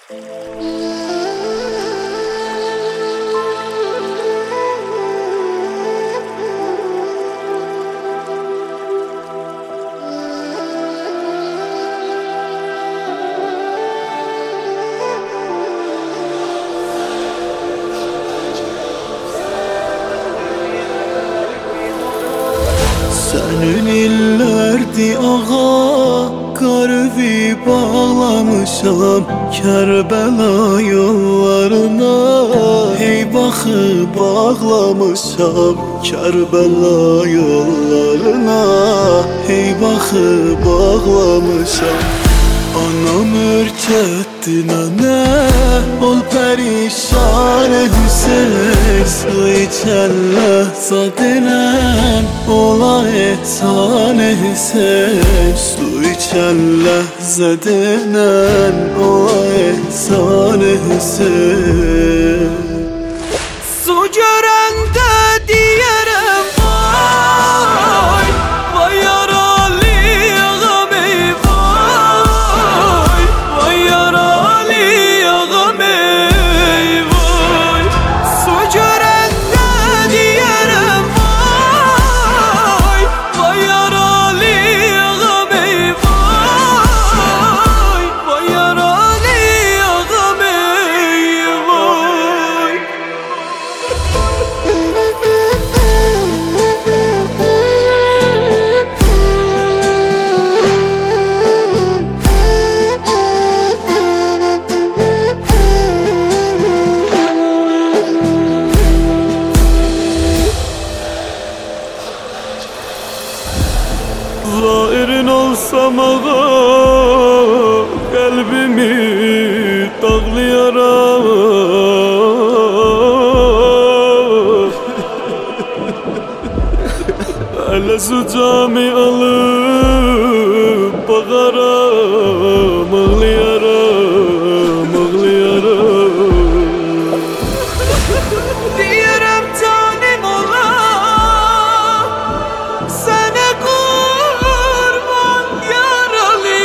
Senin illerdi ağa, kalbi bağlamışam Kerbela yollarına. Hey bakı bağlamışam Kerbela yollarına. Hey bakı bağlamışam. Anam ürkettin anne, ol perişan Hüseyin. Su içerle zadinen, ola ehsan Hüseyin. Su içerle zadinen, ola ehsan Hüseyin. Su görende diyerem vay, vay yaralı ağam ey vay, vay yaralı ağam ey vay. Su görende diyerem vay, vay yaralı ağam ey vay, vay yaralı ağam ey vay. Zairin olsam ağa, kalbimi dağlayarak hele sucami alıp bağaram, ağlayaram, ağlayaram. Diyerem tanem ola, sana kurban yaralı.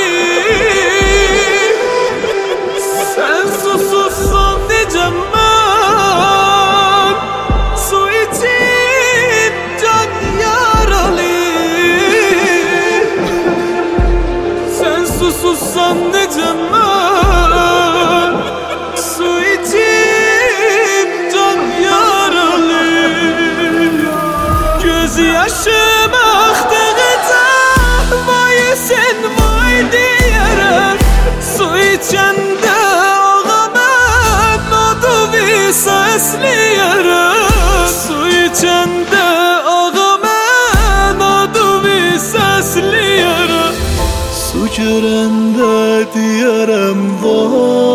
Sen susuzsan necem ben, su içip can yaralı. Sen susuzsan necem ben, su içip can yaralı. Göz yaşım aktıkça vay sen vay diyerek. Su içende ağamın adı visa esleyerek. Su içende ağamın adı visa esleyerek. Su görende diyerem vay,